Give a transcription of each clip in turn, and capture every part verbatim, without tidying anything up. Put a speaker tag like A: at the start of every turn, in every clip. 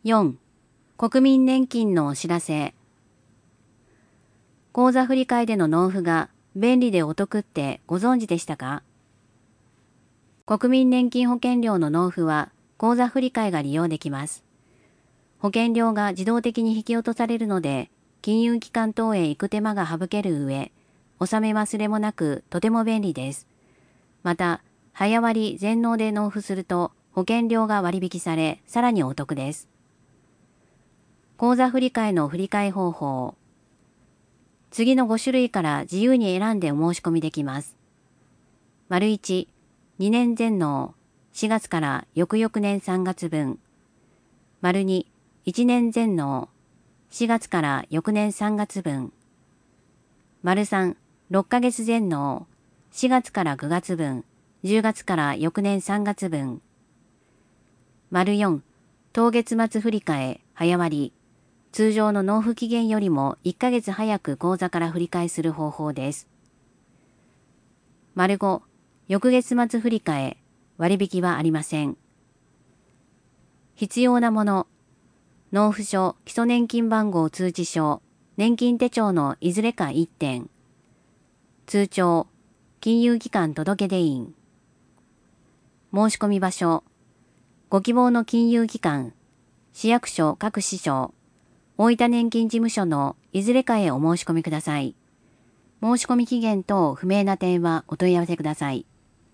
A: よん、国民年金のお知らせ。口座振替での納付が便利でお得ってご存知でしたか？国民年金保険料の納付は口座振替が利用できます。保険料が自動的に引き落とされるので、金融機関等へ行く手間が省ける上、納め忘れもなくとても便利です。また、早割全納で納付すると保険料が割引され、さらにお得です。口座振替の振替方法。次のご種類から自由に選んでお申し込みできます。丸いち、にねん全納、しがつから翌々年さんがつぶん。丸に、いちねん全納、しがつから翌年さんがつぶん。丸さん、ろっかげつ全納、しがつからくがつぶん、じゅうがつから翌年さんがつぶん。丸よん、当月末振替、早割。通常の納付期限よりもいっかげつ早く口座から振り替えする方法です。丸ご、翌月末振替、割引はありません。必要なもの。納付書、基礎年金番号通知書、年金手帳のいずれかいってん。通帳、金融機関届出印。申し込み場所。ご希望の金融機関、市役所各支所、大分年金事務所のいずれかへお申し込みください。申し込み期限等不明な点はお問い合わせください。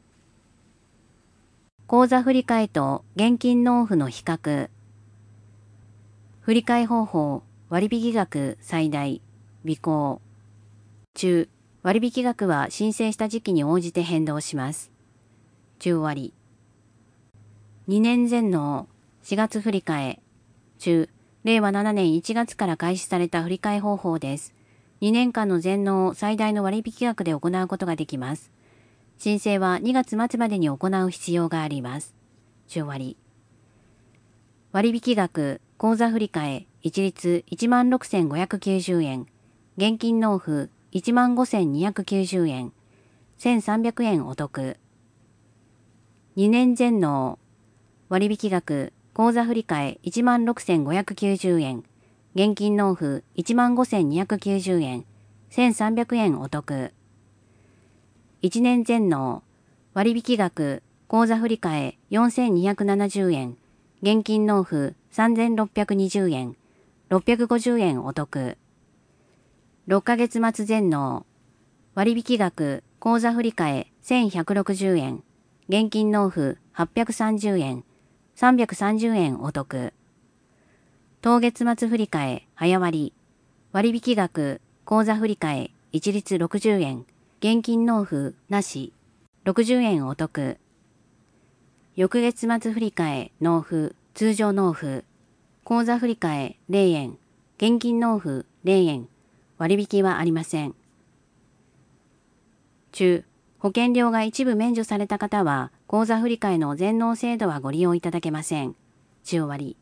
A: 口座振替と現金納付の比較。振替方法、割引額最大、備考。中、割引額は申請した時期に応じて変動します。中割。にねん全納、しがつ振替。中、れいわななねんいちがつから開始された振替方法です。にねんかんの全納を最大の割引額で行うことができます。申請はにがつ末までに行う必要があります。中割。割引額、口座振替、一律いちまんろくせんごひゃくきゅうじゅうえん。現金納付いちまんごせんにひゃくきゅうじゅうえん。せんさんびゃくえんお得。にねん全納。割引額、口座振替いちまんろくせんごひゃくきゅうじゅうえん。現金納付いちまんごせんにひゃくきゅうじゅうえん。せんさんびゃくえんお得。いちねん全納。割引額、口座振替よんせんにひゃくななじゅうえん。現金納付さんぜんろっぴゃくにじゅうえん。ろっぴゃくごじゅうえんお得。ろっかげつ末全納。割引額、口座振替せんひゃくろくじゅうえん。現金納付はっぴゃくさんじゅうえん。さんびゃくさんじゅうえんお得。当月末振替早割。割引額、口座振替一律ろくじゅうえん。現金納付なし。ろくじゅうえんお得。翌月末振替納付、通常納付。口座振替れいえん。現金納付れいえん。割引はありません。中、保険料が一部免除された方は、口座振替の全納制度はご利用いただけません。中割。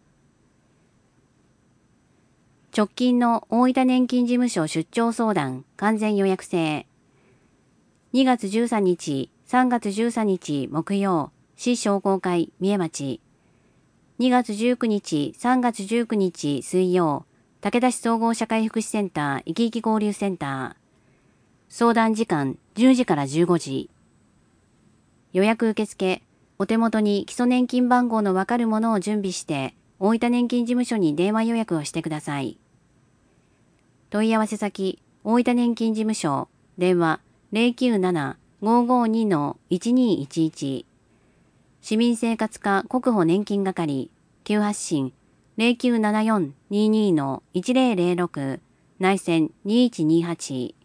A: 直近の大分年金事務所出張相談完全予約制。にがつじゅうさんにち、さんがつじゅうさんにち木曜、市商工会三重町。にがつじゅうくにち、さんがつじゅうくにち水曜、武田市総合社会福祉センターいきいき交流センター。相談時間じゅうじからじゅうごじ。予約受付、お手元に基礎年金番号のわかるものを準備して、大分年金事務所に電話予約をしてください。問い合わせ先、大分年金事務所、電話 ゼロきゅうなな ごーごーに いちにーいちいち。市民生活課国保年金係、急発進 ゼロきゅうななよんにーにー いちゼロゼロろく、内線にいちにーはち。